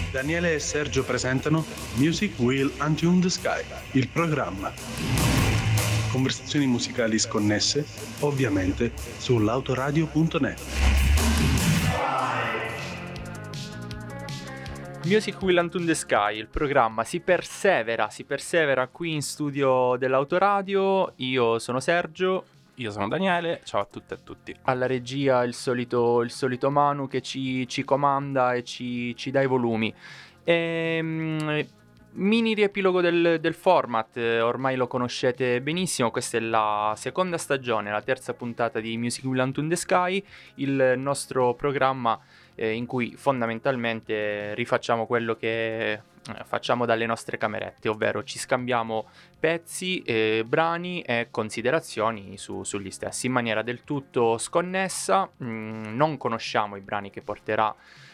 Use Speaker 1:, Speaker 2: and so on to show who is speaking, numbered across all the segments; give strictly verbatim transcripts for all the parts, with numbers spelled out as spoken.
Speaker 1: Daniele e Sergio presentano Music Will Untune the Sky, il programma. Conversazioni musicali sconnesse, ovviamente, sull'autoradio punto net.
Speaker 2: Music Will Untune the Sky, il programma. Si persevera, si persevera qui in studio dell'autoradio. Io sono Sergio.
Speaker 3: Io sono Daniele, ciao a tutte e a tutti.
Speaker 2: Alla regia il solito, il solito Manu che ci, ci comanda e ci, ci dà i volumi. Ehm, mini riepilogo del, del format, eh, ormai lo conoscete benissimo, questa è la seconda stagione, la terza puntata di Music Will Untune the Sky, il nostro programma eh, in cui fondamentalmente rifacciamo quello che facciamo dalle nostre camerette, ovvero ci scambiamo pezzi, eh, brani e considerazioni su, sugli stessi in maniera del tutto sconnessa. Mm, non conosciamo i brani che porterà,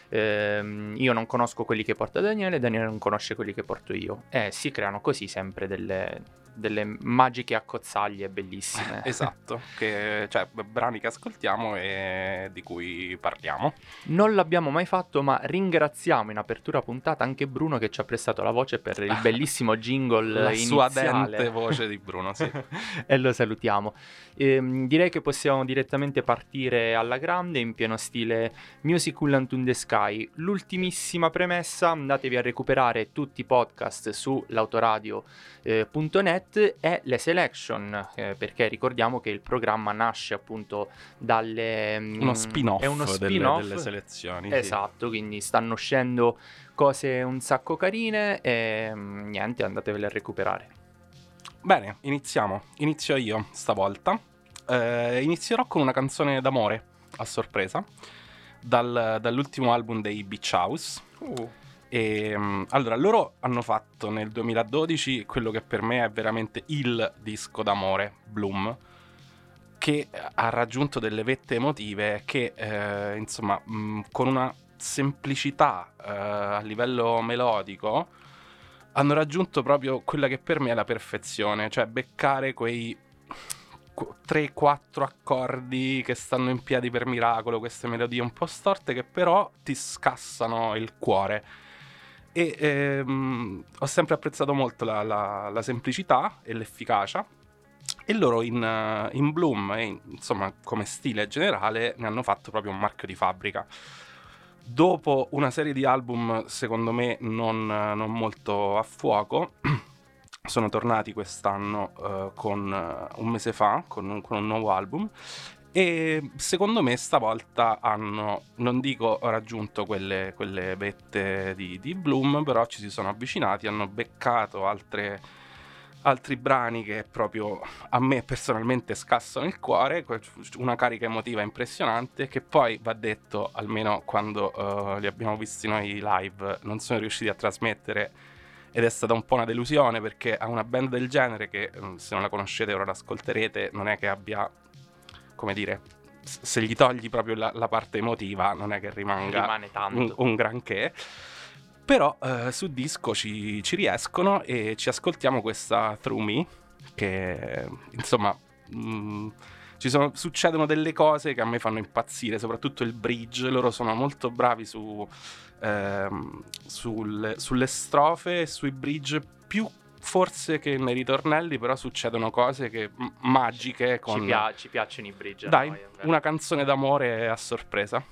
Speaker 2: ehm, io non conosco quelli che porta Daniele, Daniele non conosce quelli che porto io e si creano così sempre delle, delle magiche accozzaglie bellissime.
Speaker 3: Esatto, che, cioè brani che ascoltiamo e di cui parliamo.
Speaker 2: Non l'abbiamo mai fatto, ma ringraziamo in apertura puntata anche Bruno che ci ha prestato la voce per il bellissimo jingle
Speaker 3: la
Speaker 2: iniziale.
Speaker 3: sua dente voce di Bruno, sì.
Speaker 2: E lo salutiamo. Ehm, direi che possiamo direttamente partire alla grande in pieno stile Music Will Untune the Sky. L'ultimissima premessa: andatevi a recuperare tutti i podcast su l'autoradio punto net e le selection, eh, perché ricordiamo che il programma nasce appunto dalle
Speaker 3: uno spin-off,
Speaker 2: è uno
Speaker 3: delle,
Speaker 2: spin-off
Speaker 3: delle selezioni,
Speaker 2: esatto, sì. Quindi stanno uscendo cose un sacco carine e mm, niente, andatevele a recuperare.
Speaker 3: Bene, iniziamo inizio io stavolta. eh, inizierò con una canzone d'amore a sorpresa dal, dall'ultimo album dei Beach House.
Speaker 2: uh.
Speaker 3: E, allora, loro hanno fatto nel duemiladodici quello che per me è veramente il disco d'amore, Bloom, che ha raggiunto delle vette emotive che, eh, insomma, mh, con una semplicità eh, a livello melodico, hanno raggiunto proprio quella che per me è la perfezione, cioè beccare quei tre quattro accordi che stanno in piedi per miracolo, queste melodie un po' storte che però ti scassano il cuore. E ehm, ho sempre apprezzato molto la, la, la semplicità e l'efficacia, e loro in, uh, in Bloom e in, insomma come stile generale ne hanno fatto proprio un marchio di fabbrica. Dopo una serie di album secondo me non, non molto a fuoco, sono tornati quest'anno uh, con uh, un mese fa con, con un nuovo album. E secondo me stavolta hanno, non dico raggiunto quelle, quelle vette di, di Bloom, però ci si sono avvicinati, hanno beccato altre, altri brani che proprio a me personalmente scassano il cuore, una carica emotiva impressionante che poi, va detto, almeno quando uh, li abbiamo visti noi live, non sono riusciti a trasmettere, ed è stata un po' una delusione perché a una band del genere che, se non la conoscete ora l'ascolterete, non è che abbia, come dire, se gli togli proprio la, la parte emotiva non è che rimanga
Speaker 2: rimane tanto.
Speaker 3: Un, un granché, però eh, su disco ci, ci riescono e ci ascoltiamo questa Through Me che insomma mh, ci sono, succedono delle cose che a me fanno impazzire, soprattutto il bridge. Loro sono molto bravi su, ehm, sul, sulle strofe e sui bridge, più forse che nei ritornelli, però succedono cose che m- magiche con...
Speaker 2: ci, pia- ci piacciono i bridge.
Speaker 3: Dai,
Speaker 2: noi,
Speaker 3: una canzone d'amore a sorpresa.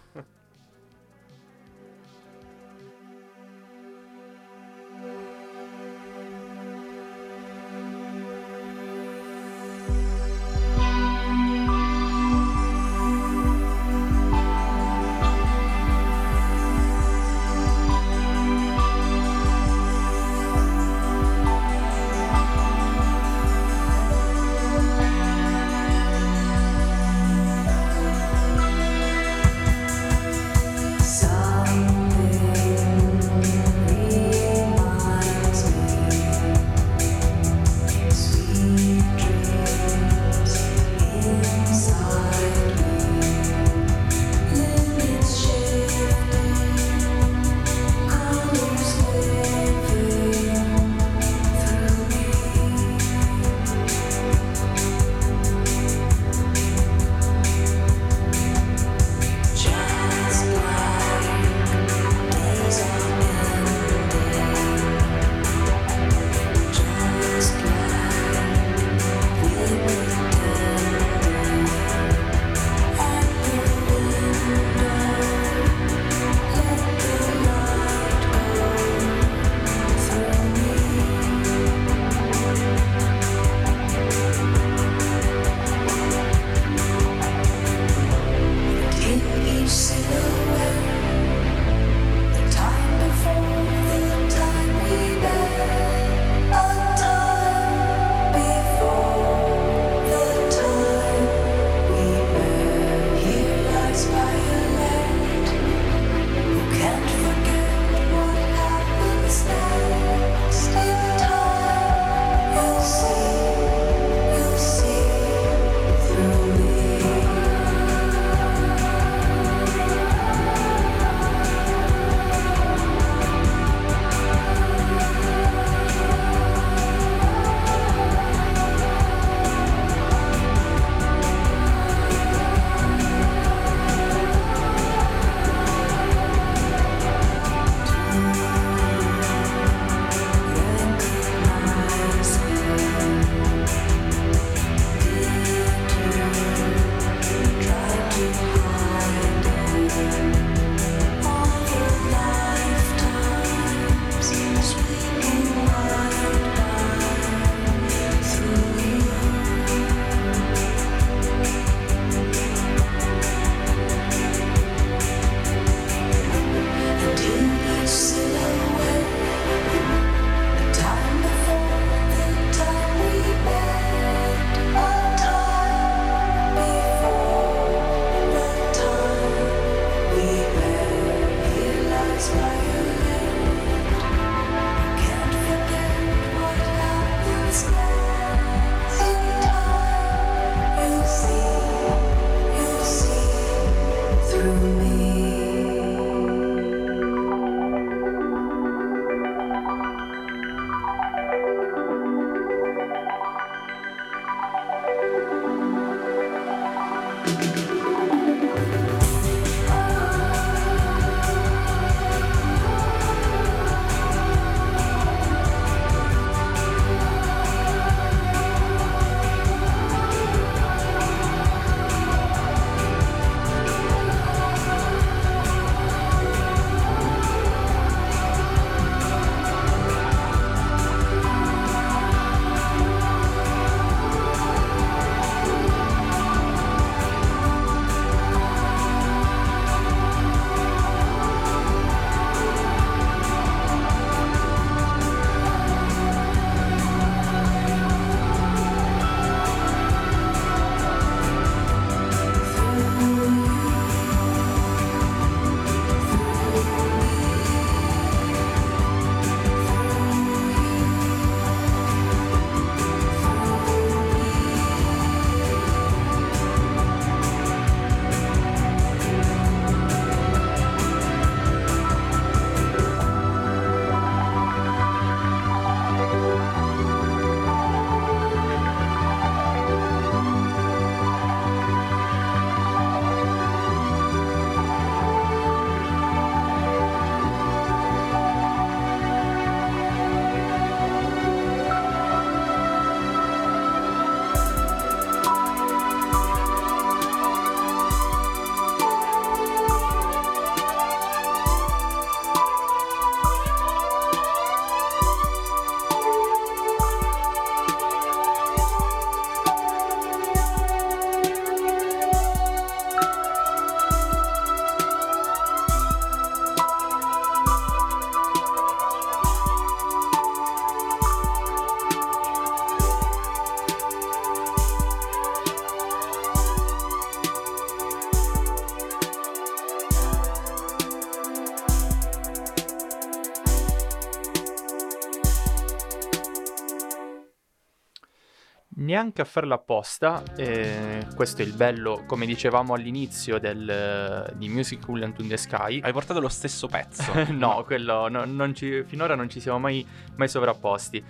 Speaker 2: neanche a farla apposta, eh, questo è il bello, come dicevamo all'inizio del, di Music Will Unto the Sky.
Speaker 3: Hai portato lo stesso pezzo?
Speaker 2: no, no, quello no, non ci, finora non ci siamo mai, mai sovrapposti.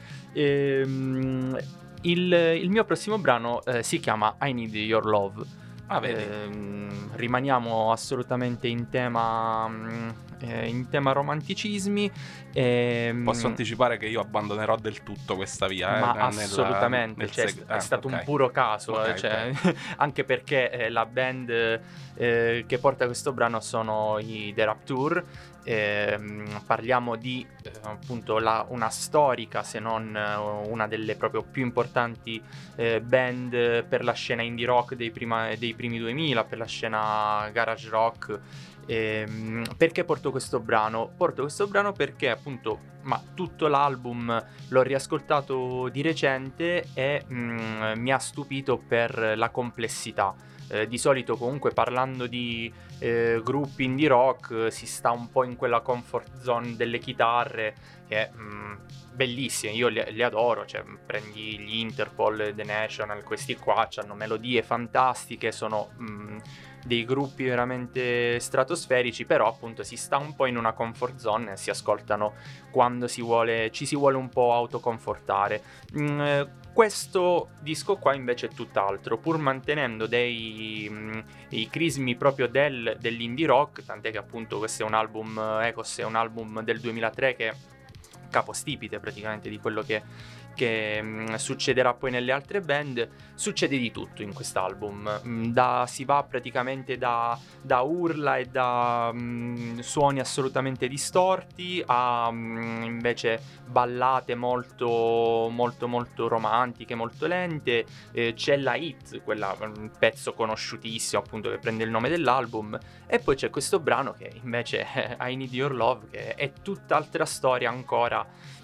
Speaker 2: Ehm, il, il mio prossimo brano eh, si chiama I Need Your Love.
Speaker 3: Ah, vedi.
Speaker 2: Ehm, rimaniamo assolutamente in tema, eh, in tema romanticismi. Ehm,
Speaker 3: Posso anticipare che io abbandonerò del tutto questa via, eh,
Speaker 2: ma
Speaker 3: nella-
Speaker 2: assolutamente,
Speaker 3: nel
Speaker 2: cioè,
Speaker 3: seg-
Speaker 2: è
Speaker 3: ah,
Speaker 2: stato
Speaker 3: ok.
Speaker 2: un puro caso,
Speaker 3: Ok,
Speaker 2: eh, cioè, anche perché eh, la band eh, che porta questo brano sono i The Rapture. Ehm, parliamo di eh, appunto la- una storica, se non eh, una delle proprio più importanti eh, band per la scena indie rock dei, prima- dei primi duemila, per la scena garage rock. Ehm, perché porto questo brano? Porto questo brano perché appunto, ma tutto l'album l'ho riascoltato di recente e mm, mi ha stupito per la complessità. Eh, di solito comunque parlando di eh, gruppi indie rock eh, si sta un po' in quella comfort zone delle chitarre che mm, bellissime, io le, le adoro, cioè prendi gli Interpol, The National, questi qua hanno melodie fantastiche, sono mm, dei gruppi veramente stratosferici, però appunto si sta un po' in una comfort zone e si ascoltano quando si vuole, ci si vuole un po' autoconfortare. Mm, eh, questo disco qua invece è tutt'altro, pur mantenendo dei, mm, dei crismi proprio del, dell'indie rock, tant'è che appunto questo è un album, Ecos è un album del duemilatré che è capostipite praticamente di quello che, che mh, succederà poi nelle altre band. Succede di tutto in quest'album, mh, da, si va praticamente da, da urla e da mh, suoni assolutamente distorti a mh, invece ballate molto molto molto romantiche, molto lente. Eh, c'è la hit, quella un pezzo conosciutissimo appunto che prende il nome dell'album, e poi c'è questo brano che invece è I Need Your Love, che è tutt'altra storia ancora.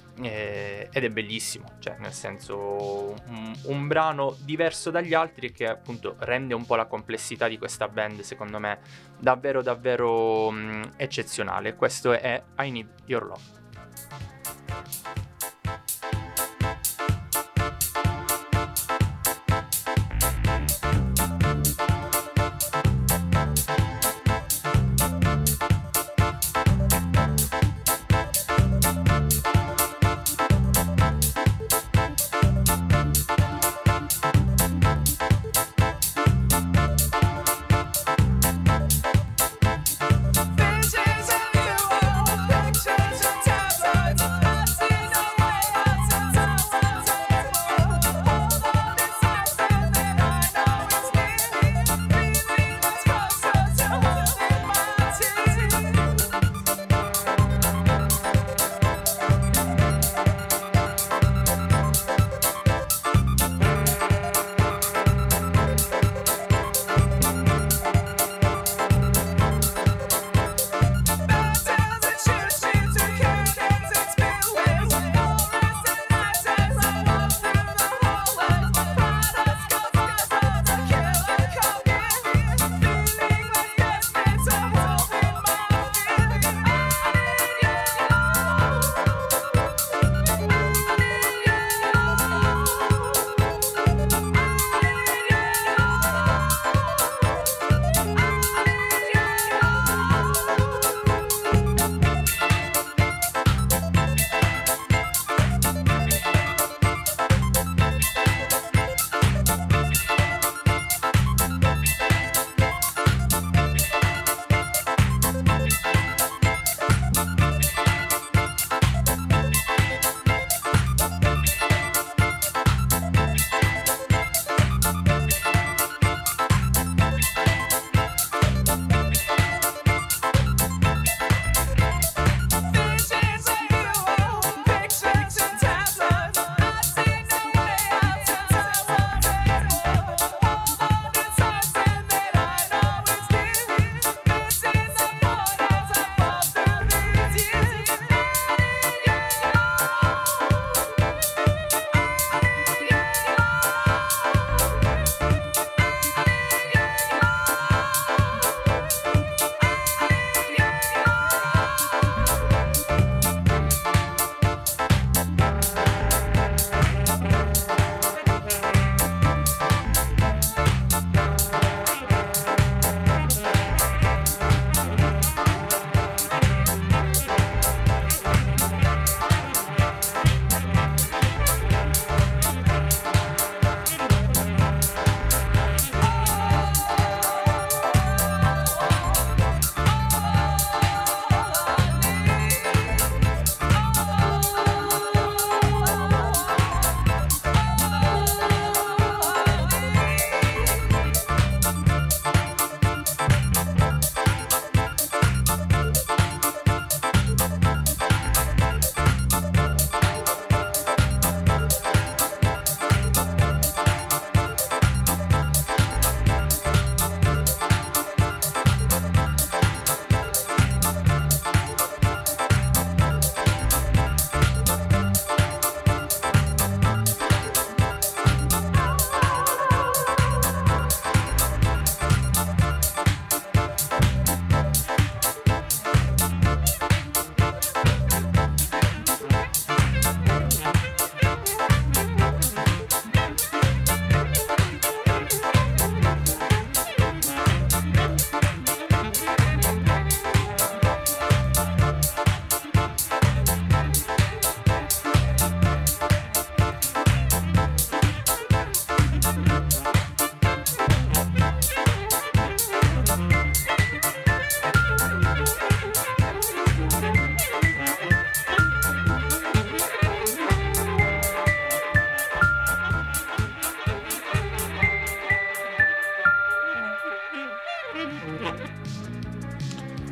Speaker 2: Eh, ed è bellissimo, cioè nel senso un, un brano diverso dagli altri che appunto rende un po' la complessità di questa band, secondo me davvero davvero mh, eccezionale. Questo è I Need Your Love.
Speaker 4: Visions of you, all pictures and tabloids, I see no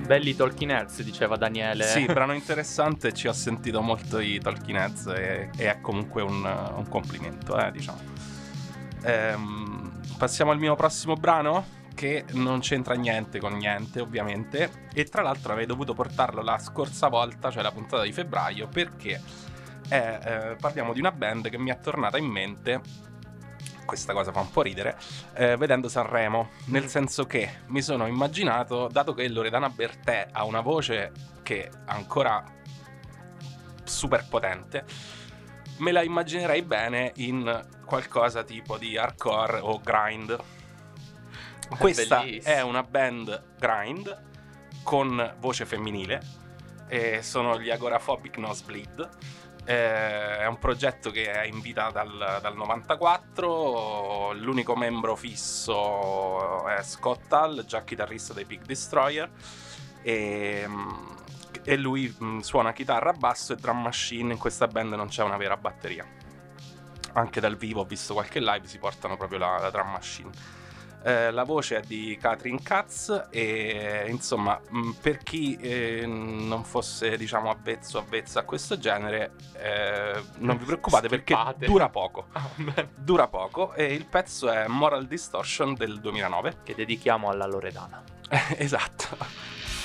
Speaker 2: Belli Talking Heads, diceva Daniele.
Speaker 3: Sì, brano interessante, ci ho sentito molto i Talking Heads e, e è comunque un, un complimento, eh, diciamo. Ehm, passiamo al mio prossimo brano, che non c'entra niente con niente, ovviamente, e tra l'altro avrei dovuto portarlo la scorsa volta, cioè la puntata di febbraio, perché è, eh, parliamo di una band che mi è tornata in mente, questa cosa fa un po' ridere, eh, vedendo Sanremo, nel senso che mi sono immaginato, dato che Loredana Bertè ha una voce che è ancora super potente, me la immaginerei bene in qualcosa tipo di hardcore o grind. Questa
Speaker 2: Bellissimo.
Speaker 3: è una band grind con voce femminile e sono gli Agoraphobic Nosebleed. Eh, è un progetto che è in vita dal, dal novantaquattro. L'unico membro fisso è Scott Hall, già chitarrista dei Pig Destroyer, e, e lui mh, suona chitarra, basso e drum machine. In questa band non c'è una vera batteria. Anche dal vivo ho visto qualche live, si portano proprio la, la drum machine. Eh, la voce è di Katrin Katz e insomma, mh, per chi eh, non fosse, diciamo, avvezzo avvezza a questo genere, eh, non vi preoccupate perché
Speaker 2: Skippate.
Speaker 3: dura poco.
Speaker 2: Ah, beh.
Speaker 3: Dura poco e il pezzo è Moral Distortion del duemilanove.
Speaker 2: Che dedichiamo alla Loredana.
Speaker 3: Esatto.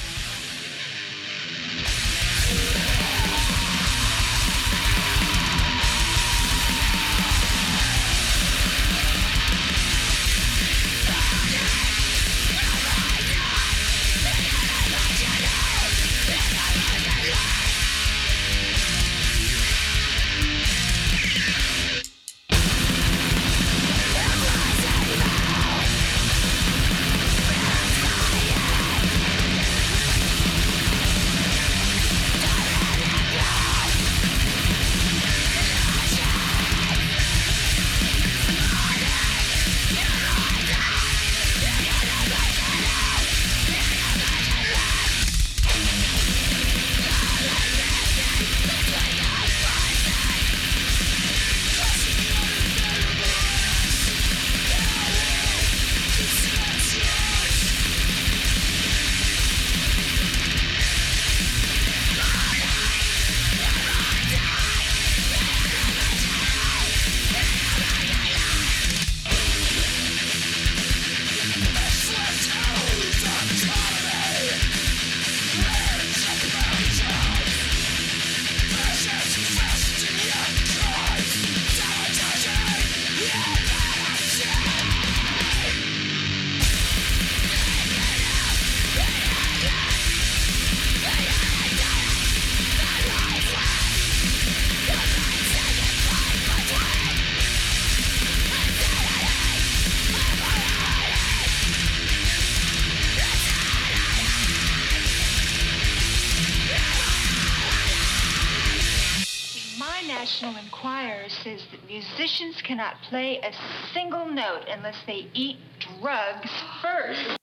Speaker 4: National Enquirer says that musicians cannot play a single note unless they eat drugs first.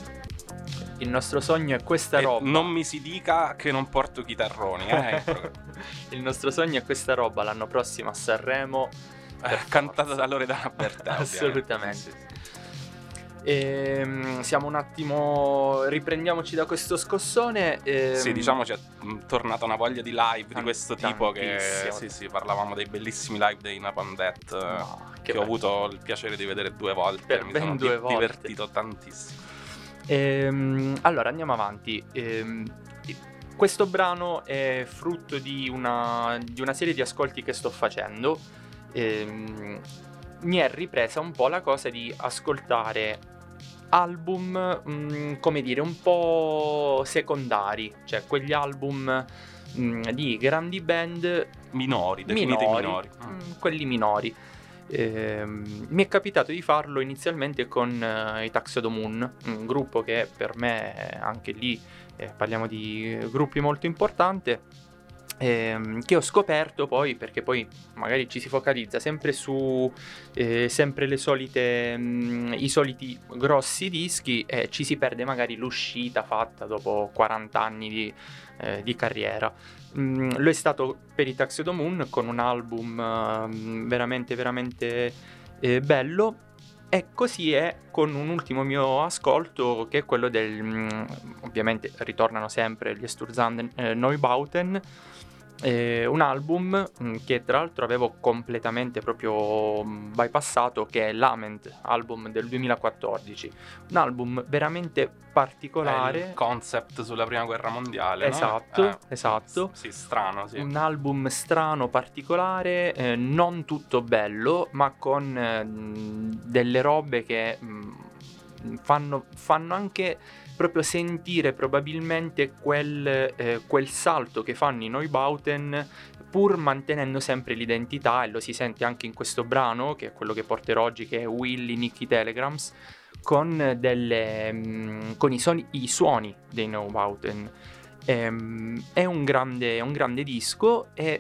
Speaker 2: Il nostro sogno è questa
Speaker 3: E
Speaker 2: roba.
Speaker 3: non mi si dica che non porto chitarroni, eh,
Speaker 2: Il nostro sogno è questa roba l'anno prossimo a Sanremo.
Speaker 3: eh, cantata da Loredana Bertè.
Speaker 2: Assolutamente.
Speaker 3: Sì, sì.
Speaker 2: Ehm, siamo un attimo, riprendiamoci da questo scossone. ehm,
Speaker 3: Sì, diciamo c'è mh, tornata una voglia di live di questo tipo che
Speaker 2: Tantissimo.
Speaker 3: sì, sì, parlavamo dei bellissimi live dei Napalm Death, eh,
Speaker 2: No,
Speaker 3: che,
Speaker 2: che
Speaker 3: ho
Speaker 2: bello.
Speaker 3: avuto il piacere di vedere due volte,
Speaker 2: Per
Speaker 3: mi
Speaker 2: ben
Speaker 3: sono
Speaker 2: due
Speaker 3: di-
Speaker 2: volte.
Speaker 3: divertito tantissimo.
Speaker 2: Ehm, allora andiamo avanti. Ehm, questo brano è frutto di una, di una serie di ascolti che sto facendo. Ehm, mi è ripresa un po' la cosa di ascoltare album, mh, come dire, un po' secondari, cioè quegli album mh, di grandi band
Speaker 3: Minori, definiti
Speaker 2: minori,
Speaker 3: minori.
Speaker 2: mh, quelli minori. Ehm, mi è capitato di farlo inizialmente con eh, i Tuxedo Moon, un gruppo che per me, anche lì eh, parliamo di gruppi molto importanti, ehm, che ho scoperto poi, perché poi magari ci si focalizza sempre su eh, sempre le solite mh, i soliti grossi dischi e ci si perde magari l'uscita fatta dopo quaranta anni di, eh, di carriera. Mm, lo è stato per i Tuxedo Moon con un album mm, veramente veramente eh, bello, E così è con un ultimo mio ascolto, che è quello del... mh, ovviamente ritornano sempre gli Sturm eh, Neubauten, eh, un album mh, che tra l'altro avevo completamente proprio mh, bypassato, che è Lament, album del duemilaquattordici. Un album veramente
Speaker 3: È
Speaker 2: particolare.
Speaker 3: il concept sulla prima guerra mondiale, no?
Speaker 2: Esatto,
Speaker 3: Eh,
Speaker 2: esatto.
Speaker 3: Sì, strano, sì.
Speaker 2: Un album strano, particolare, eh, non tutto bello, ma con eh, delle robe che mh, fanno, fanno anche proprio sentire probabilmente quel, eh, quel salto che fanno i Neubauten, pur mantenendo sempre l'identità, e lo si sente anche in questo brano, che è quello che porterò oggi, che è Willy Nicky Telegrams, con, delle, mh, con i, suoni, i suoni dei Neubauten. Ehm, è un grande, un grande disco, e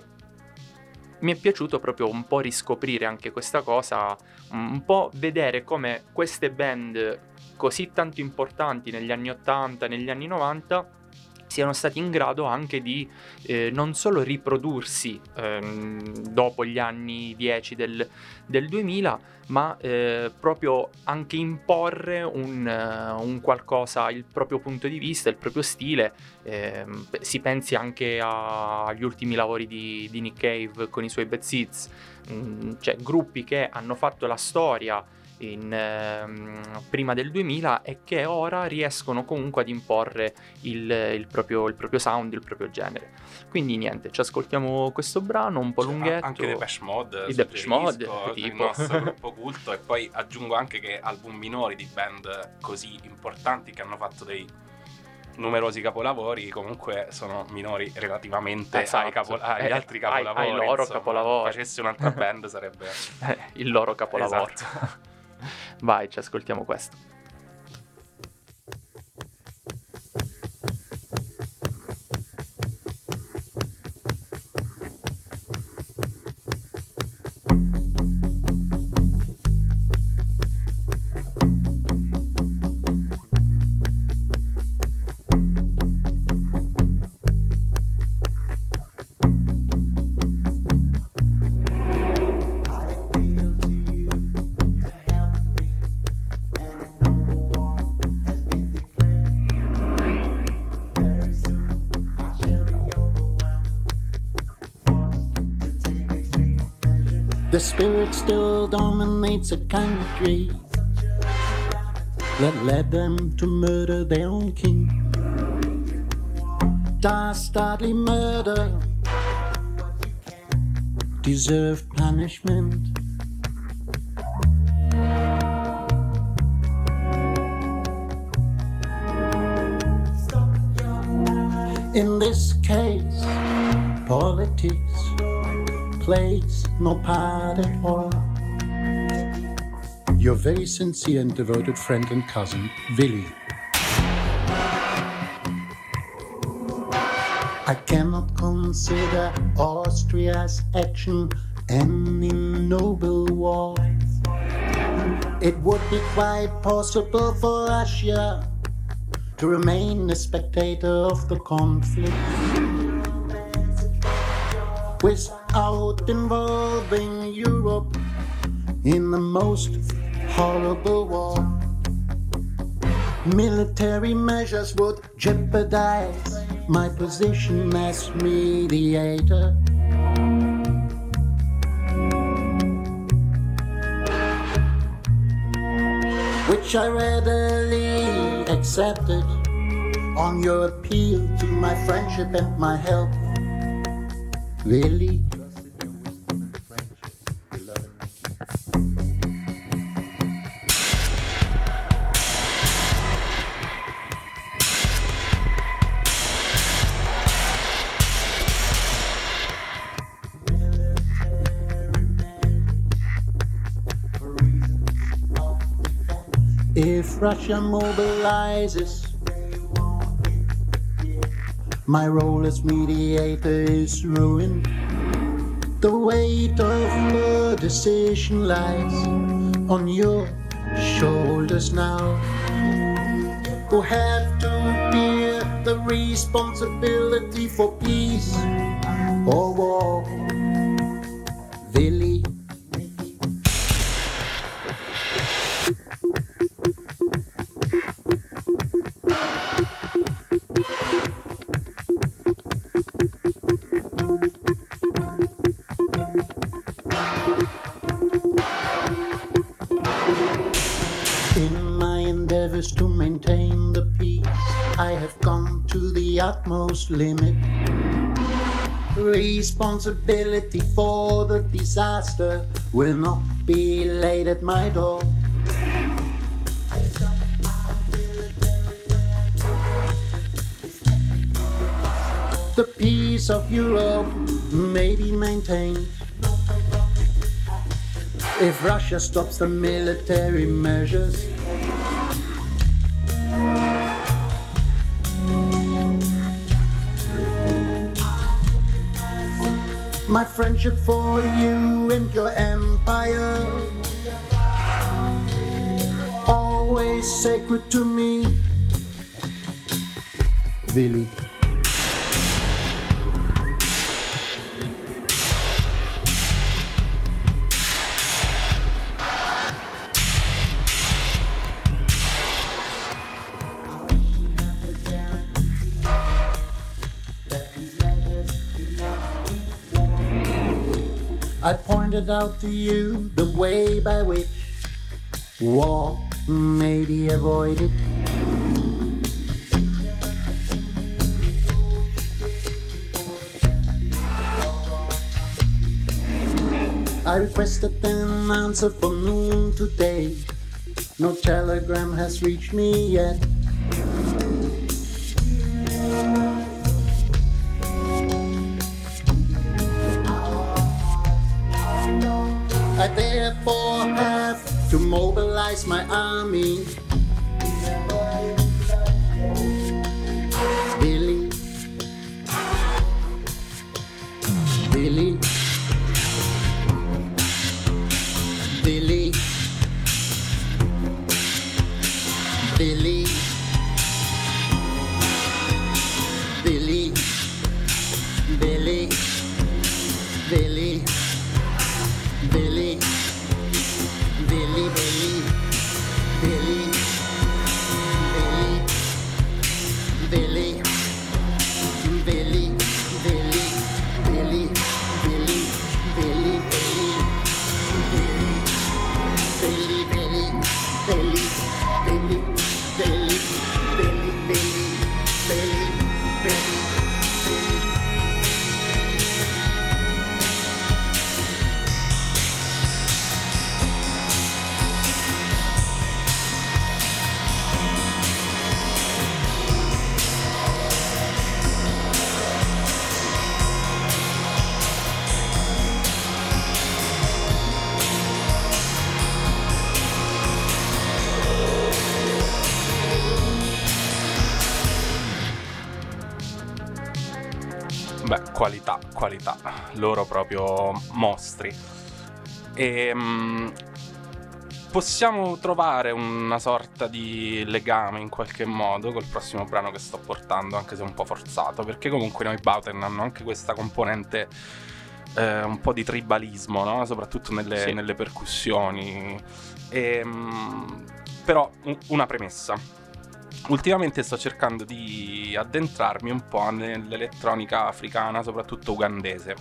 Speaker 2: mi è piaciuto proprio un po' riscoprire anche questa cosa, un po' vedere come queste band così tanto importanti negli anni ottanta, negli anni novanta, siano stati in grado anche di eh, non solo riprodursi ehm, dopo gli anni dieci del, del duemila, ma eh, proprio anche imporre un, uh, un qualcosa, il proprio punto di vista, il proprio stile. Eh, si pensi anche a, agli ultimi lavori di, di Nick Cave con i suoi Bad Seeds, mm, cioè gruppi che hanno fatto la storia in, ehm, prima del duemila e che ora riescono comunque ad imporre il, il, proprio, il proprio sound, il proprio genere. Quindi niente, ci ascoltiamo questo brano un po'
Speaker 3: Cioè,
Speaker 2: lunghetto.
Speaker 3: anche Depeche Mode,
Speaker 2: i Depeche Mode,
Speaker 3: il
Speaker 2: tipo.
Speaker 3: nostro gruppo culto. E poi aggiungo anche che album minori di band così importanti che hanno fatto dei numerosi capolavori comunque sono minori relativamente
Speaker 2: Esatto.
Speaker 3: ai capo- agli
Speaker 2: Eh,
Speaker 3: altri
Speaker 2: ai-
Speaker 3: capolavori.
Speaker 2: ai loro
Speaker 3: insomma.
Speaker 2: capolavori.
Speaker 3: Facessi un'altra band sarebbe
Speaker 2: Eh, il loro capolavoro.
Speaker 3: Esatto.
Speaker 2: Vai, ci ascoltiamo questo.
Speaker 5: The spirit still dominates a country that led them to murder their own king. Dastardly murder deserved punishment. In this case, politics plays no part at all. Your very sincere and devoted friend and cousin, Willy. I cannot consider Austria's action an ignoble war. It would be quite possible for Russia to remain a spectator of the conflict without involving Europe in the most horrible war. Military measures would jeopardize my position as mediator. Which I readily accepted on your appeal to my friendship and my help. Really? If Russia mobilizes, my role as mediator is ruined. The weight of the decision lies on your shoulders now, who have to bear the responsibility for peace or war. Willy. uttermost limit. Responsibility for the disaster will not be laid at my door. The peace of Europe may be maintained if Russia stops the military measures. My friendship for you and your empire, always sacred to me, Willy. I pointed out to you the way by which war may be avoided. I requested an answer for noon today. No telegram has reached me yet. I therefore have to mobilize my army. Billy, Billy, Billy, Billy, Billy, Billy, Billy. Billy, Billy, Billy, Billy, Billy, Billy, Billy, Billy, Billy, Billy, Billy, Billy, Billy, Billy, Billy, Billy, Billy, Billy, Billy, Billy.
Speaker 3: Beh, qualità, qualità, loro proprio mostri. E um, possiamo trovare una sorta di legame in qualche modo col prossimo brano che sto portando, anche se un po' forzato, perché comunque noi Bauten hanno anche questa componente eh, un po' di tribalismo, no? Soprattutto nelle,
Speaker 2: Sì.
Speaker 3: nelle percussioni. E, um, però un, una premessa. Ultimamente sto cercando di addentrarmi un po' nell'elettronica africana, soprattutto ugandese.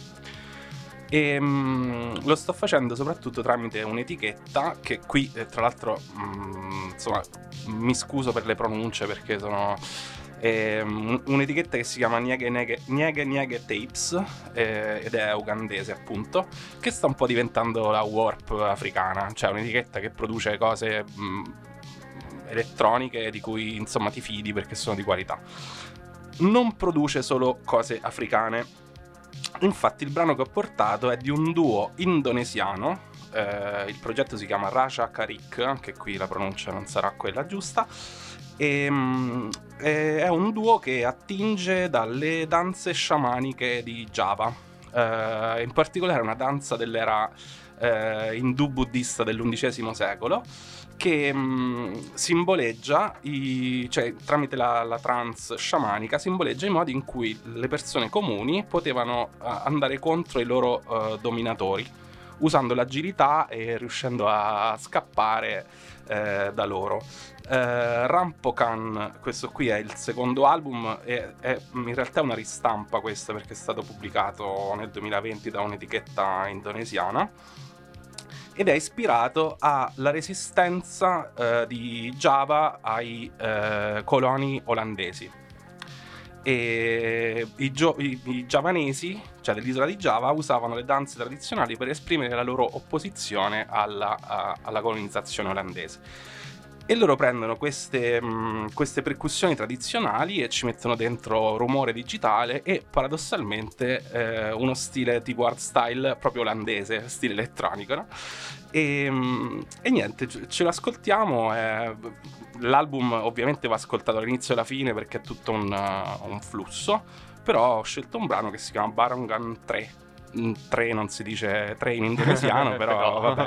Speaker 3: E mm, lo sto facendo soprattutto tramite un'etichetta che qui, eh, tra l'altro, mm, insomma, mi scuso per le pronunce perché sono eh, un'etichetta che si chiama Niege Niege, Niege Niege Tapes eh, ed è ugandese, appunto, che sta un po' diventando la Warp africana, cioè un'etichetta che produce cose mm, elettroniche di cui insomma ti fidi perché sono di qualità. Non produce solo cose africane. Infatti il brano che ho portato è di un duo indonesiano, eh, il progetto si chiama Raja Karik, anche qui la pronuncia non sarà quella giusta, e, mm, è un duo che attinge dalle danze sciamaniche di Java, eh, in particolare una danza dell'era eh, indù buddista dell'undicesimo secolo, che mh, simboleggia, i, cioè tramite la, la trance sciamanica, simboleggia i modi in cui le persone comuni potevano uh, andare contro i loro uh, dominatori, usando l'agilità e riuscendo a scappare eh, da loro. Eh, Rampokan, questo qui è il secondo album, e è in realtà una ristampa questa perché è stato pubblicato nel duemilaventi da un'etichetta indonesiana, ed è ispirato alla resistenza eh, di Java ai eh, coloni olandesi. e i, gio- i, i giavanesi, cioè dell'isola di Giava, usavano le danze tradizionali per esprimere la loro opposizione alla, a, alla colonizzazione olandese. E loro prendono queste, mh, queste percussioni tradizionali e ci mettono dentro rumore digitale e paradossalmente eh, uno stile tipo art style proprio olandese, stile elettronico, no? E, mh, e niente, ce l'ascoltiamo. Eh, l'album ovviamente va ascoltato all'inizio e alla fine perché è tutto un, uh, un flusso, però ho scelto un brano che si chiama Barongan tre. tre non si dice tre in indonesiano, però vabbè.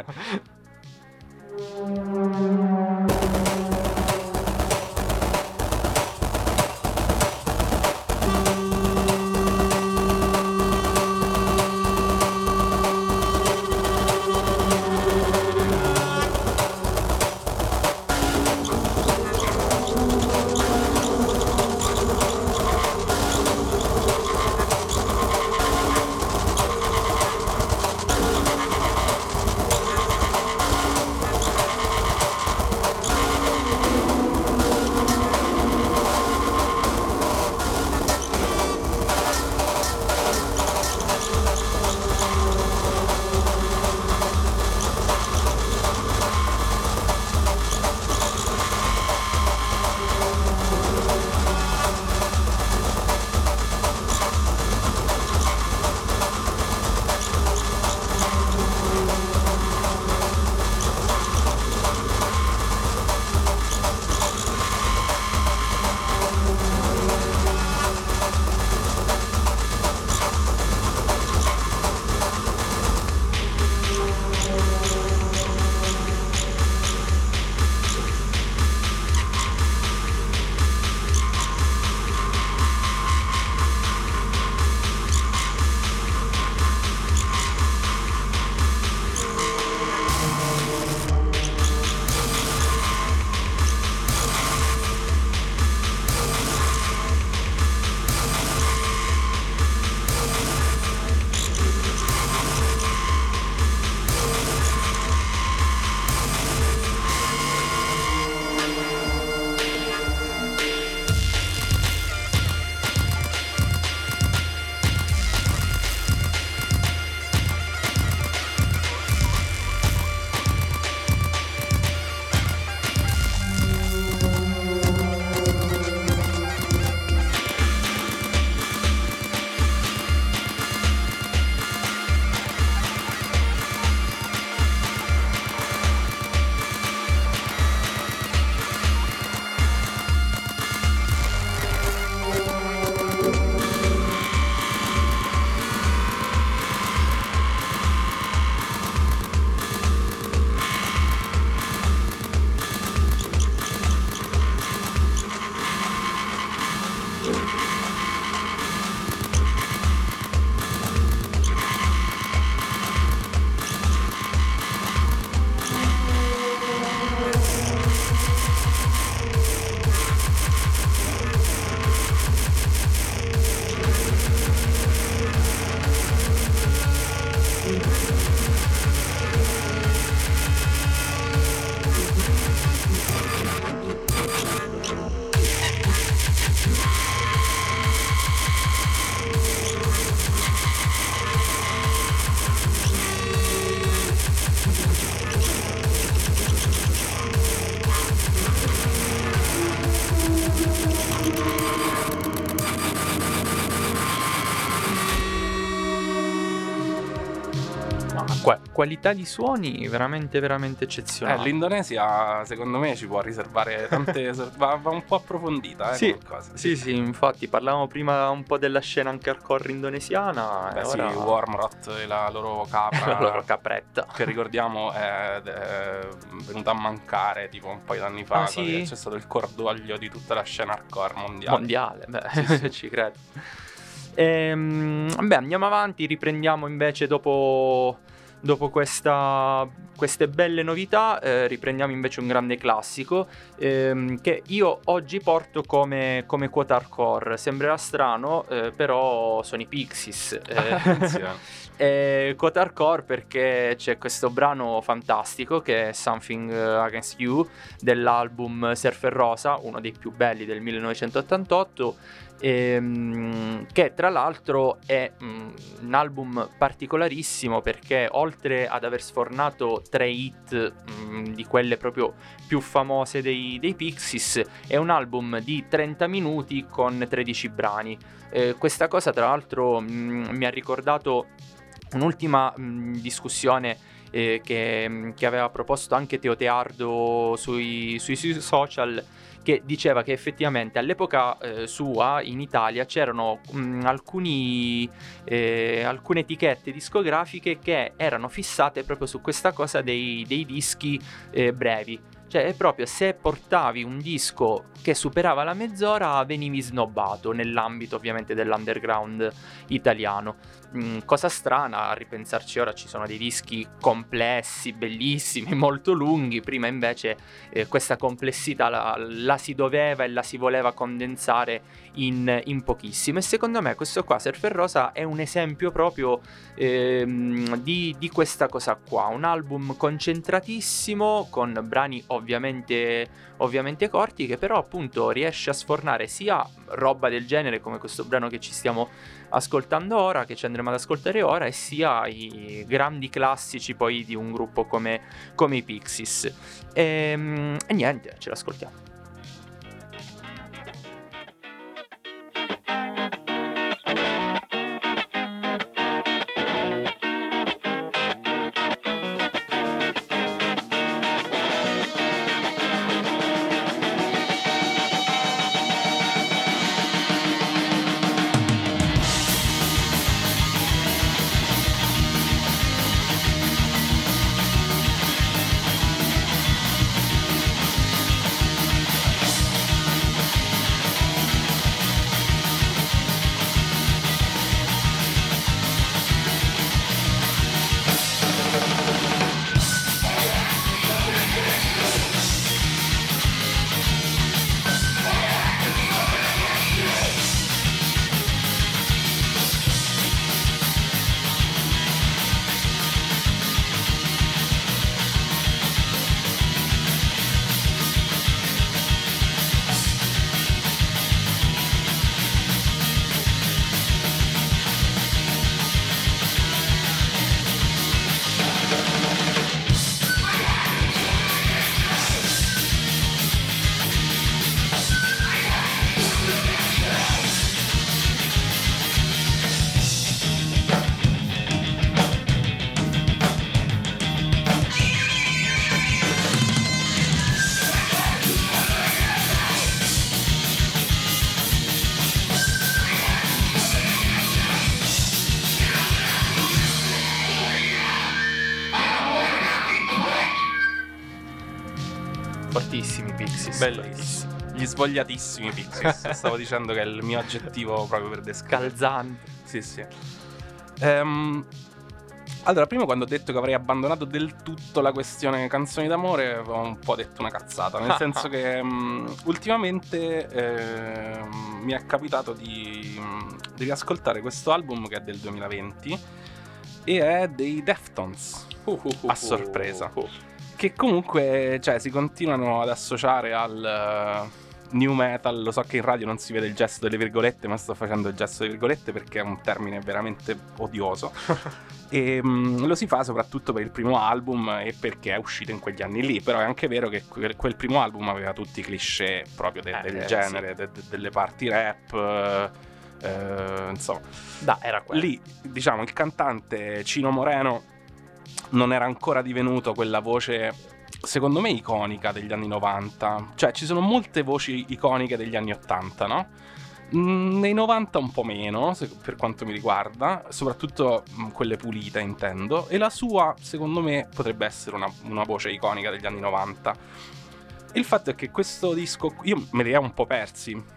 Speaker 2: Qua- qualità di suoni veramente veramente eccezionale.
Speaker 3: Eh, l'Indonesia secondo me ci può riservare tante va, va un po' approfondita, eh,
Speaker 2: Sì,
Speaker 3: come cosa.
Speaker 2: sì, sì, infatti parlavamo prima un po' della scena anche hardcore indonesiana.
Speaker 3: Beh,
Speaker 2: e
Speaker 3: sì,
Speaker 2: ora...
Speaker 3: Wormrot e la loro capra,
Speaker 2: la loro capretta.
Speaker 3: che ricordiamo è, è venuta a mancare tipo un paio d'anni fa,
Speaker 2: Ah, sì?
Speaker 3: quando c'è stato il cordoglio di tutta la scena hardcore mondiale.
Speaker 2: Mondiale, beh,
Speaker 3: Sì, sì.
Speaker 2: ci credo. Ehm, beh, andiamo avanti, riprendiamo invece dopo, dopo questa, queste belle novità, eh, riprendiamo invece un grande classico ehm, che io oggi porto come, come quota hardcore. Sembrerà strano, eh, però sono i Pixies. Eh,
Speaker 3: Attenzione.
Speaker 2: E quota hardcore perché c'è questo brano fantastico che è Something Against You dell'album Surfer Rosa, uno dei più belli del millenovecentottantotto, ehm, che tra l'altro è mm, un album particolarissimo perché oltre ad aver sfornato tre hit mm, di quelle proprio più famose dei, dei Pixies, è un album di trenta minuti con tredici brani. Eh, questa cosa tra l'altro mm, mi ha ricordato un'ultima mh, discussione eh, che, che aveva proposto anche Teo Teardo sui, sui, sui social, che diceva che effettivamente all'epoca eh, sua in Italia c'erano mh, alcuni, eh, alcune etichette discografiche che erano fissate proprio su questa cosa dei, dei dischi eh, brevi. Cioè, proprio se portavi un disco che superava la mezz'ora venivi snobbato nell'ambito ovviamente dell'underground italiano. Mm, cosa strana, a ripensarci ora ci sono dei dischi complessi, bellissimi, molto lunghi. Prima invece eh, questa complessità la, la si doveva e la si voleva condensare in, in pochissimo. E secondo me questo qua, Surfer Rosa, è un esempio proprio ehm, di, di questa cosa qua. Un album concentratissimo con brani ovviamente, ovviamente corti, che però appunto riesce a sfornare sia roba del genere come questo brano che ci stiamo ascoltando ora, che ci andremo ad ascoltare ora, e sia i grandi classici poi di un gruppo come, come i Pixies. E, e niente, ce l'ascoltiamo. Fortissimi Pixies.
Speaker 3: Bellissimi. Gli svogliatissimi Pixies. Stavo dicendo che è il mio aggettivo proprio per descrivere.
Speaker 2: Calzanti.
Speaker 3: Sì, sì. Ehm, allora, prima quando ho detto che avrei abbandonato del tutto la questione canzoni d'amore, avevo un po' detto una cazzata. Nel senso che um, ultimamente eh, mi è capitato di, di riascoltare questo album che è del duemilaventi e è dei Deftones,
Speaker 2: uh, uh, uh,
Speaker 3: a sorpresa.
Speaker 2: uh, uh.
Speaker 3: Che comunque, cioè, si continuano ad associare al uh, new metal. Lo so che in radio non si vede il gesto delle virgolette, ma sto facendo il gesto delle virgolette perché è un termine veramente odioso. E um, lo si fa soprattutto per il primo album e perché è uscito in quegli anni lì. Però è anche vero che quel, quel primo album aveva tutti i cliché proprio de-
Speaker 2: eh,
Speaker 3: del
Speaker 2: eh,
Speaker 3: genere,
Speaker 2: sì.
Speaker 3: de- de- delle parti rap, uh, uh, insomma.
Speaker 2: Da, era quello.
Speaker 3: Lì, diciamo, il cantante Cino Moreno non era ancora divenuto quella voce, secondo me, iconica degli anni novanta. Cioè, ci sono molte voci iconiche degli anni ottanta, no? Mm, nei novanta un po' meno, se, per quanto mi riguarda, soprattutto mm, quelle pulite, intendo. E la sua, secondo me, potrebbe essere una, una voce iconica degli anni novanta. Il fatto è che questo disco, io me li ho un po' persi,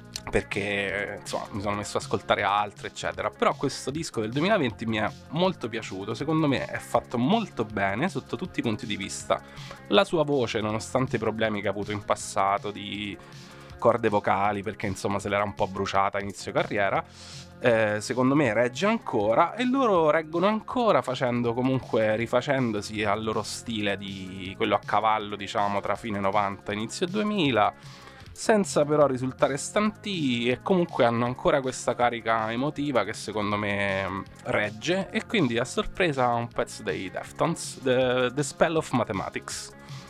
Speaker 3: perché insomma mi sono messo ad ascoltare altro eccetera, però questo disco del duemilaventi mi è molto piaciuto. Secondo me è fatto molto bene sotto tutti i punti di vista. La sua voce, nonostante i problemi che ha avuto in passato di corde vocali, perché insomma se l'era un po' bruciata a inizio carriera, eh, secondo me regge ancora, e loro reggono ancora facendo, comunque rifacendosi al loro stile di quello a cavallo, diciamo, tra fine novanta e inizio duemila. senza però risultare stanti, e comunque hanno ancora questa carica emotiva che secondo me mm, regge, e quindi a sorpresa un pezzo dei Deftones, The, The Spell of Mathematics.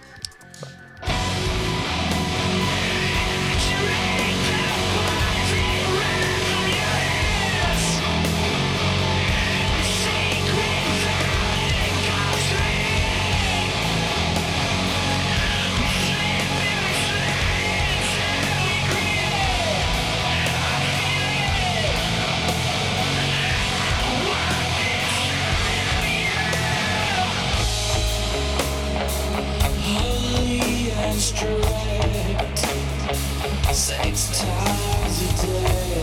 Speaker 6: Six times a day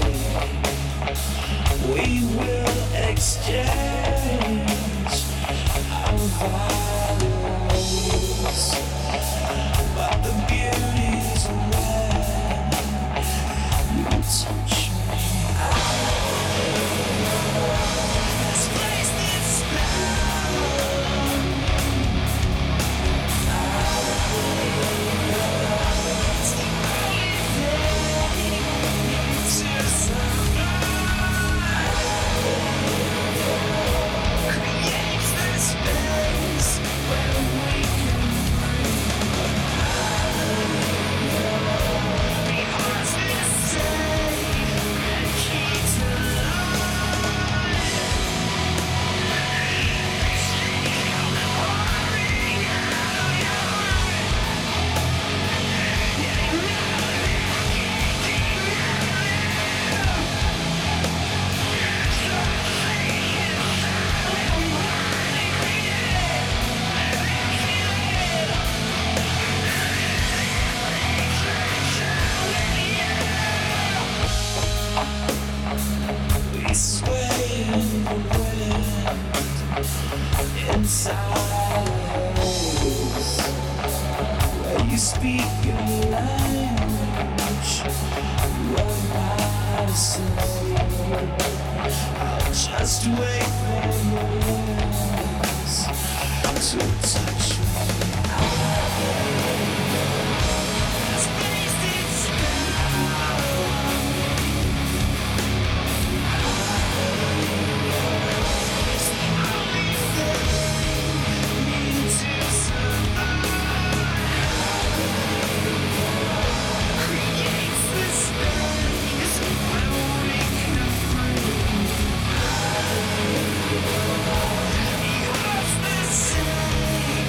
Speaker 6: we will exchange our values, but the beauty's when you touch me. This place needs spell. It's the only thing to survive. Creates the space where we can breathe. Be hearts that save and keeps we sway in the wind inside a haze where you speak your language. What am I to say? I'll just wait for your lips to touch me. This place needs this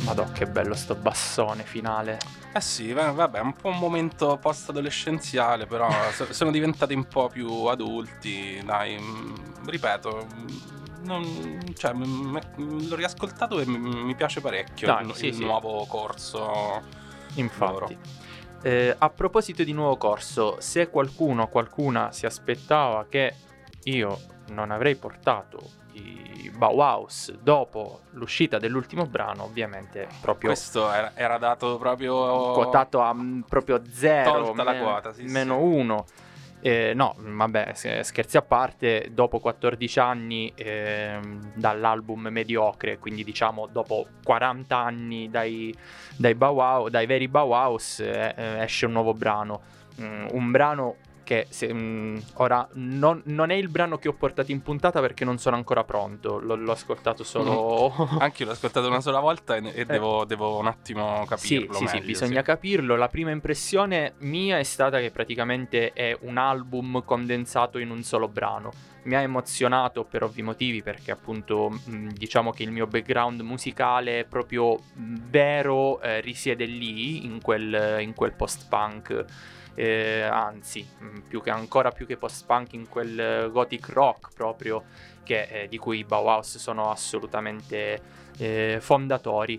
Speaker 2: Madò, che bello sto bassone finale.
Speaker 3: Eh sì, va- vabbè, è un po' un momento post-adolescenziale, però so- sono diventati un po' più adulti, dai, mm, ripeto, mm, non- cioè, mm, mm, l'ho riascoltato e mi mi piace parecchio
Speaker 2: Dai,
Speaker 3: il,
Speaker 2: sì,
Speaker 3: il
Speaker 2: sì.
Speaker 3: nuovo corso.
Speaker 2: Infatti.
Speaker 3: loro.
Speaker 2: Eh, a proposito di nuovo corso, se qualcuno o qualcuna si aspettava che io non avrei portato i Bauhaus dopo l'uscita dell'ultimo brano, ovviamente proprio
Speaker 3: Questo era, era dato proprio
Speaker 2: quotato a mm, proprio zero,
Speaker 3: Tolta la
Speaker 2: me-
Speaker 3: quota, sì,
Speaker 2: meno
Speaker 3: sì.
Speaker 2: uno. Eh, no, vabbè, se- scherzi a parte, dopo quattordici anni ehm, dall'album mediocre, quindi diciamo dopo quaranta anni dai, dai, Bauhaus, dai veri Bauhaus, eh, eh, esce un nuovo brano. Mm, un brano che se- mm, ora non, non è il brano che ho portato in puntata perché non sono ancora pronto, l'ho, l'ho ascoltato solo...
Speaker 3: Anche io l'ho ascoltato una sola volta e, e devo, devo un attimo
Speaker 2: Sì,
Speaker 3: capirlo
Speaker 2: sì, sì,
Speaker 3: meglio,
Speaker 2: bisogna capirlo. La prima impressione mia è stata che praticamente è un album condensato in un solo brano. Mi ha emozionato per ovvi motivi perché appunto mh, diciamo che il mio background musicale proprio mh, vero eh, risiede lì, in quel, in quel post-punk. Eh, anzi, mh, più che, ancora più che post-punk, in quel eh, gothic rock proprio che, eh, di cui i Bauhaus sono assolutamente eh, fondatori.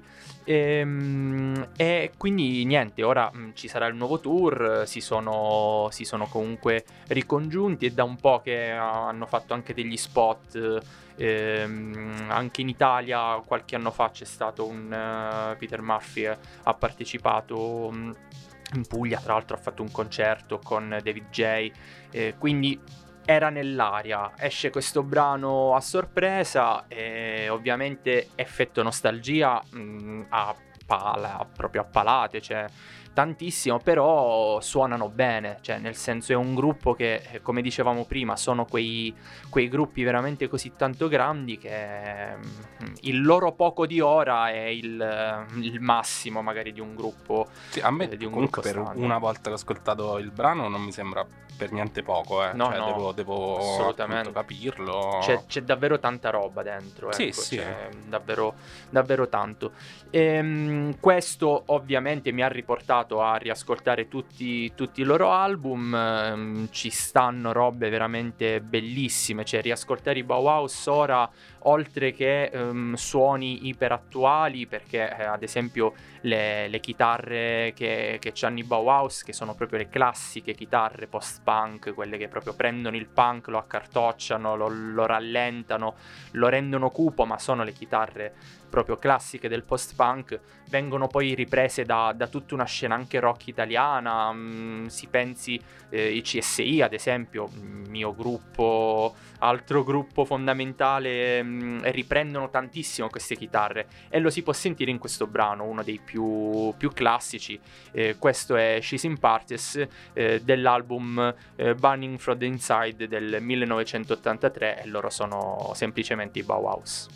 Speaker 2: Ehm, E, quindi niente, ora mh, ci sarà il nuovo tour, si sono, si sono comunque ricongiunti, e da un po' che ah, hanno fatto anche degli spot. ehm, anche in Italia qualche anno fa c'è stato un eh, Peter Murphy eh, ha partecipato mh, in Puglia, tra l'altro ha fatto un concerto con David J, eh, quindi era nell'aria. Esce questo brano a sorpresa e ovviamente effetto nostalgia mh, a pala, proprio a palate, cioè tantissimo, però suonano bene, cioè nel senso è un gruppo che, eh, come dicevamo prima, sono quei, quei gruppi veramente così tanto grandi che mm, il loro poco di ora è il, il massimo magari di un gruppo.
Speaker 3: Sì, a me
Speaker 2: eh, di un
Speaker 3: comunque
Speaker 2: gruppo
Speaker 3: per
Speaker 2: standard.
Speaker 3: una volta che ho ascoltato il brano non mi sembra per niente poco, eh.
Speaker 2: No,
Speaker 3: cioè,
Speaker 2: no,
Speaker 3: devo, devo
Speaker 2: assolutamente.
Speaker 3: appunto capirlo.
Speaker 2: C'è, c'è davvero tanta roba dentro,
Speaker 3: Sì,
Speaker 2: ecco,
Speaker 3: sì.
Speaker 2: c'è davvero, davvero tanto. Ehm, questo ovviamente mi ha riportato a riascoltare tutti, tutti i loro album, ehm, ci stanno robe veramente bellissime, cioè riascoltare i Bauhaus ora, oltre che ehm, suoni iperattuali, perché eh, ad esempio le, le chitarre che, che c'hanno i Bauhaus, che sono proprio le classiche chitarre post-punk, quelle che proprio prendono il punk, lo accartocciano, lo, lo rallentano, lo rendono cupo, ma sono le chitarre proprio classiche del post-punk, vengono poi riprese da, da tutta una scena anche rock italiana. mh, si pensi eh, i C S I ad esempio, mio gruppo, altro gruppo fondamentale, mh, riprendono tantissimo queste chitarre e lo si può sentire in questo brano, uno dei più, più classici. Eh, questo è She's in Parties eh, dell'album eh, Burning from the Inside del millenovecentottantatré, e loro sono semplicemente i Bauhaus.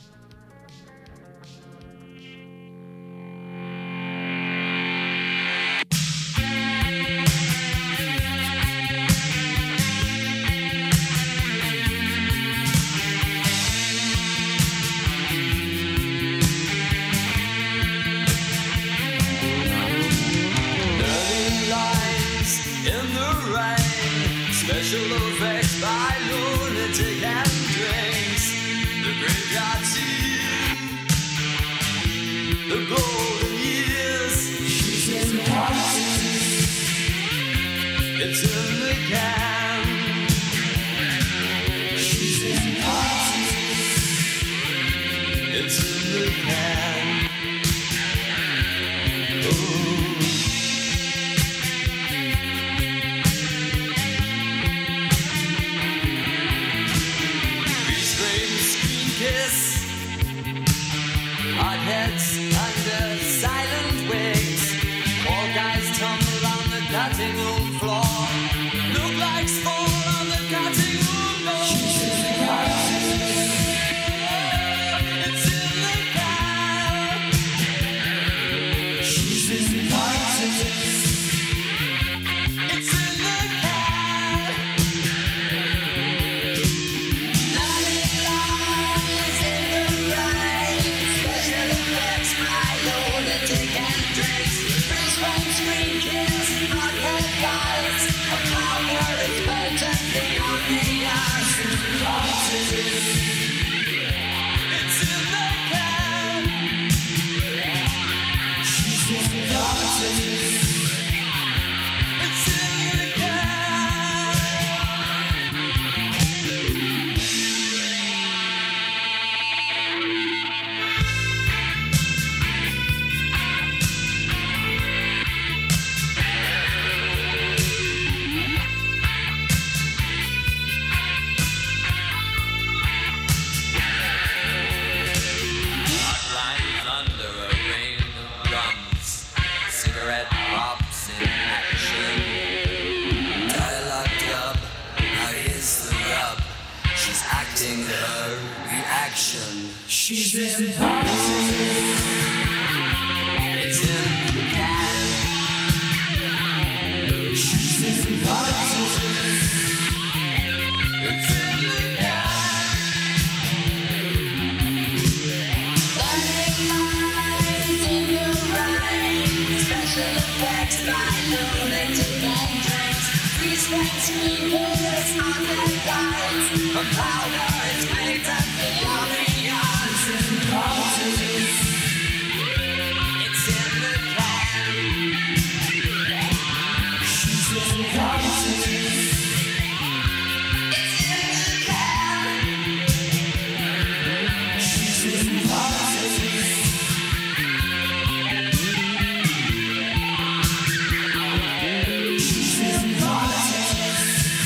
Speaker 6: Special effects by lunatic and drinks. The graveyard scene, the golden years. She's in parties. It's in the can. She's in parties. It's in the can. Oh. Heads under silent wigs. All guys tumble on the cutting room floor. Look like spawn on the cutting room floor. She's in the parties. It's in the can. She's in the parties. It's in the can. Lying lies in the rain. Special effects by Lord. She's in politics. It's in the can. She's in politics. It's in the can. Burning minds in your rhymes. Special effects by lunatic and drinks. Freeze-frame screeners on their guides. A powder is made up the yummy yards. It's in politics. It's in the can. She's in politics. It's in the can. She's in politics. She's in politics.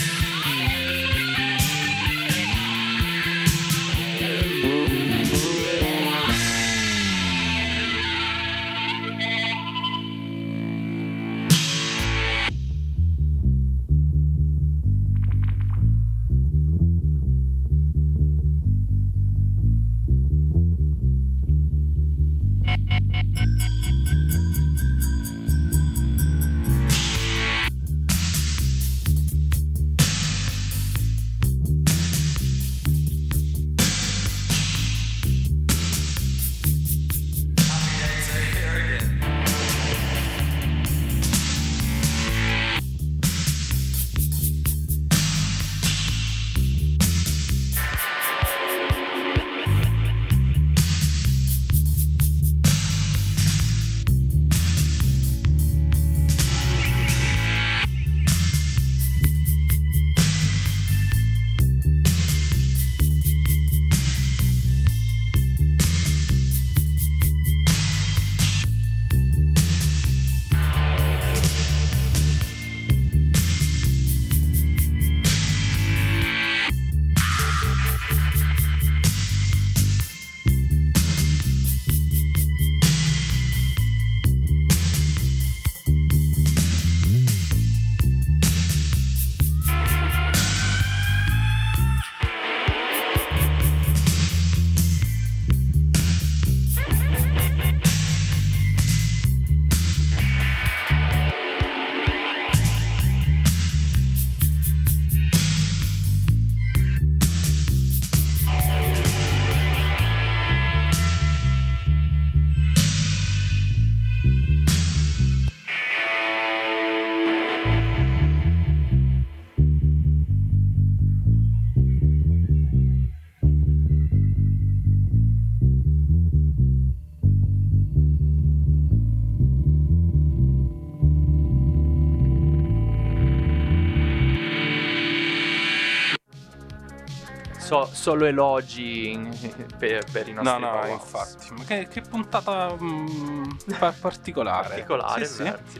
Speaker 2: So, solo elogi per, per i nostri
Speaker 3: No, no,
Speaker 2: Power.
Speaker 3: infatti. Ma che, che puntata mm, pa- particolare.
Speaker 2: Particolare,
Speaker 3: Sì, sì.
Speaker 2: grazie.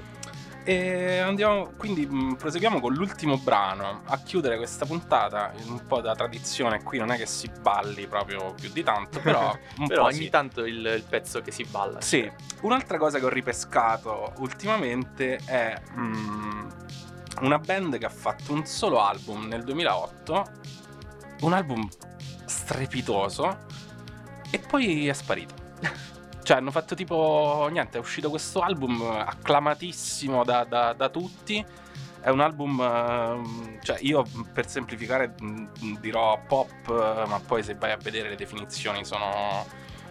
Speaker 3: E andiamo, quindi mh, proseguiamo con l'ultimo brano a chiudere questa puntata. Un po' da tradizione, qui non è che si balli proprio più di tanto, però un
Speaker 2: Però
Speaker 3: po'
Speaker 2: ogni
Speaker 3: sì.
Speaker 2: tanto il, il pezzo che si balla.
Speaker 3: Sì, un'altra cosa che ho ripescato ultimamente è mm, una band che ha fatto un solo album nel duemilaotto, un album strepitoso, e poi è sparito. Cioè hanno fatto tipo, niente, è uscito questo album acclamatissimo da, da, da tutti. È un album, eh, cioè io per semplificare mh, dirò pop, eh, ma poi se vai a vedere le definizioni sono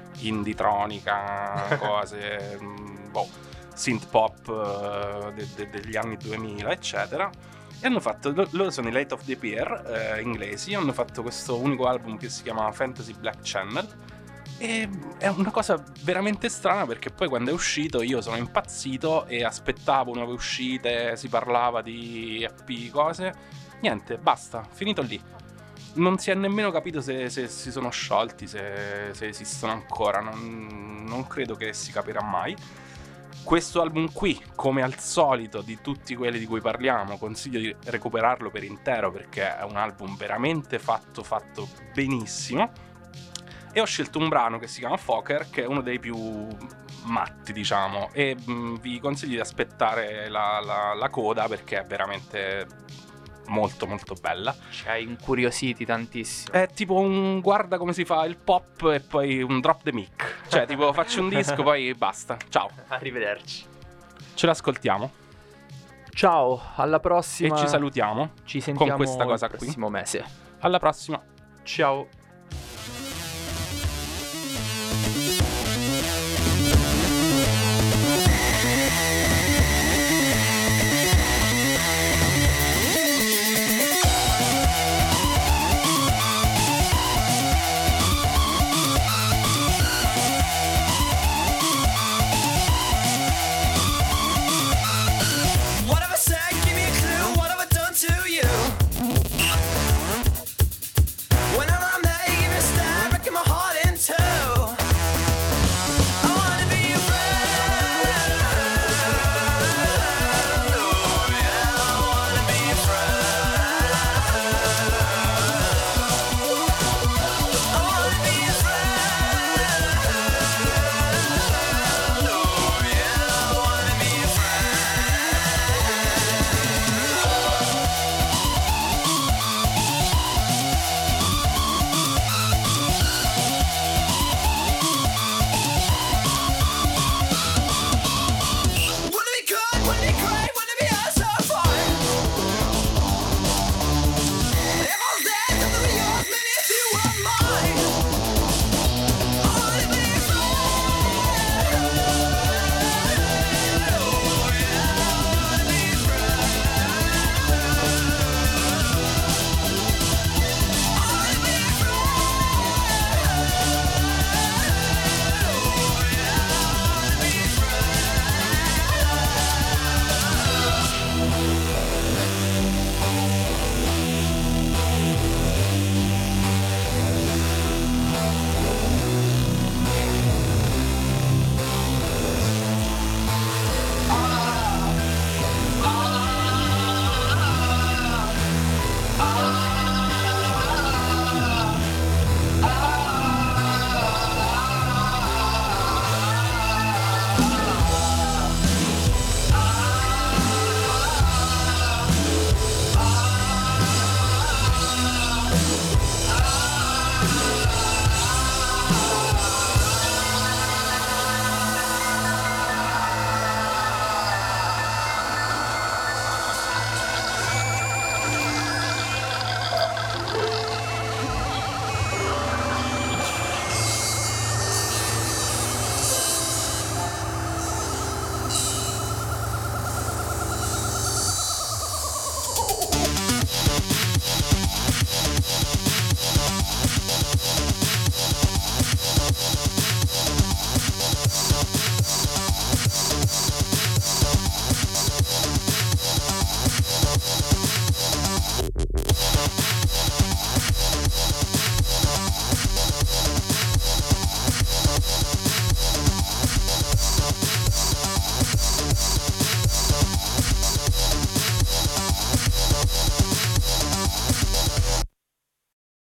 Speaker 3: indie-tronica, cose, mh, boh, synth pop eh, de- de- degli anni duemila, eccetera. E hanno fatto, loro sono i Light of the Pier, eh, inglesi, hanno fatto questo unico album che si chiama Fantasy Black Channel. E è una cosa veramente strana, perché poi quando è uscito io sono impazzito e aspettavo nuove uscite, si parlava di E P, cose. Niente, basta, finito lì. Non si è nemmeno capito se, se si sono sciolti, se, se esistono ancora, non, non credo che si capirà mai. Questo album qui, come al solito di tutti quelli di cui parliamo, consiglio di recuperarlo per intero, perché è un album veramente fatto, fatto benissimo. E ho scelto un brano che si chiama Fokker, che è uno dei più matti, diciamo, e mh, vi consiglio di aspettare la, la, la coda, perché è veramente molto molto bella.
Speaker 2: Ci hai incuriositi tantissimo.
Speaker 3: È tipo un guarda come si fa il pop e poi un drop the mic. Cioè tipo faccio un disco poi basta. Ciao.
Speaker 2: Arrivederci.
Speaker 3: Ce l'ascoltiamo
Speaker 2: Ciao, alla prossima.
Speaker 3: e ci salutiamo
Speaker 2: Ci sentiamo
Speaker 3: con questa cosa
Speaker 2: il
Speaker 3: qui.
Speaker 2: prossimo mese.
Speaker 3: Alla prossima.
Speaker 2: Ciao.